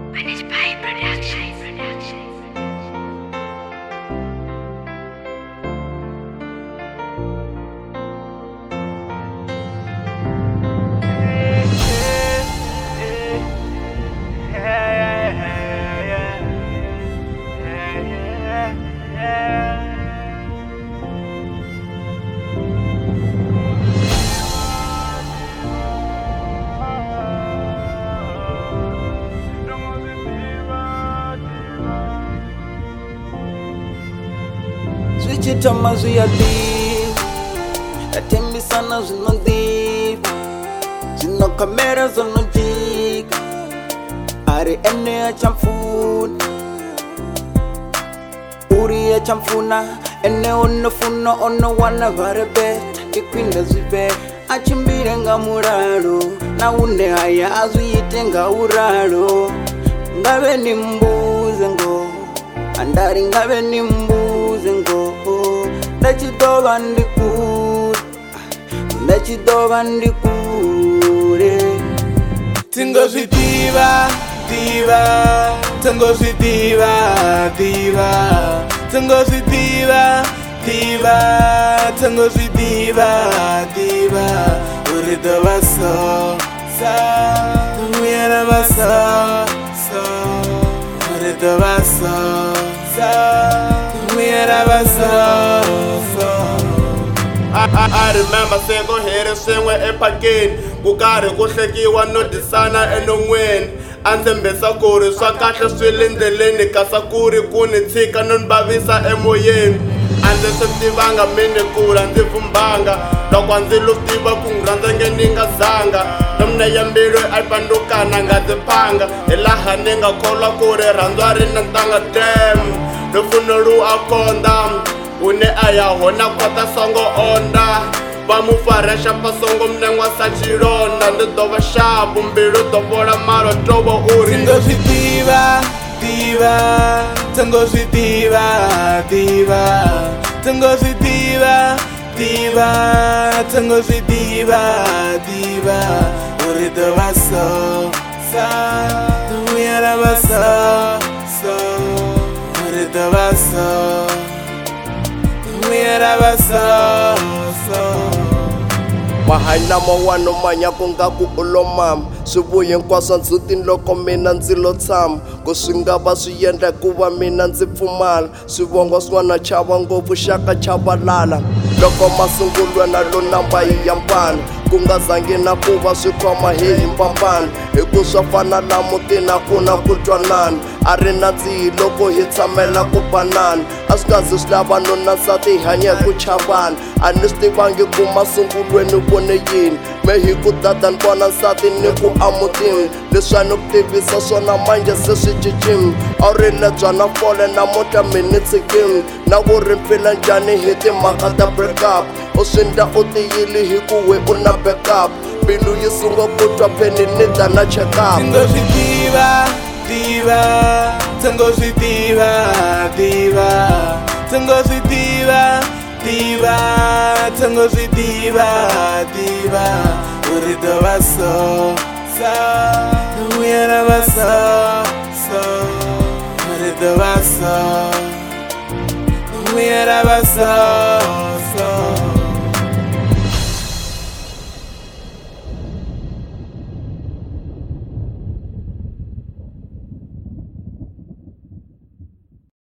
Managed by production. Switch amazu ya deep yatembi sana zino deep zino kamera zono jig ari ene ya chamfuna uri ya chamfuna ene ono funa ono wana varebe kikwinda zibe achimbire nga muraro na une haya azuyite nga uraro ngabe ni mbuze ngo andari ngabe ni mbuze ngo ndachidoba ndikure Tingozvitiva, diva, tingozvitiva, diva, tingozvitiva, diva, tingozvitiva, diva, uridova so, uyarava so, uridova so, uyarava so. I remember saying go ahead and sing with again. Kukari kuhlekiwa no disana enongweni andzembesa kuri swa kahle swi le ndleleni kasa kuri kuni tshika no ni vavisa emoyeni a ndzi swi tivanga mini kula ndzi pfumbanga loko a ndzi lo tiva ku n'wi rhandza nge ni nga zanga no mina ya mbilu a yi pandukana nga ndzi phanga hi laha ni nga kholwa ku ri rhandzwa ri na ntanga dem no funolu a konda une a ya hona kwata songo onda va mu faresha pasongo mnengwa sa chilonda ndi dova shapu mbilu dovola malo tovo uri tingozvitiva diva tingozvitiva diva tingozvitiva diva tingozvitiva diva uri dova so uyarava so uri dova so uyarava so mahanya mawano manya ku nga ku ulomam swi vuye hinkwaswo ndzutini loko mina ndzi lo tshama ku swi nga va swi endla ku va mina ndzi pfumala swivongo swin'wana chava ngopfu xaka chavalala loko masungulwe na lo namba hi ya mpano ku nga zangi na ku va swi khoma hi mpampana hi ku swa fana la mutini a ku na ku twanana a ri na ndzihi loko hi tshamela ku banana a swi nga zi swi lava nuna nsati hi hanya hi ku chavana a ni swi tivangi ku masungulweni vone yini me hi ku dada ni vona nsati ni ku amutini leswi a ni ku tivisa swona manje se swi cincini a wu ri lebyana fole namuntlha mi ni tshikini na ku ri mpfila njhani hi timhaka ta breakup u swi ndla u tiyile hi ku we u na backup mbilu yi sunga ku twa pheni ni da na checkup tingozvitiva diva tingozvitiva diva tingozvitiva diva tingozvitiva diva uri dova so uyarava so uri dova so uyarava so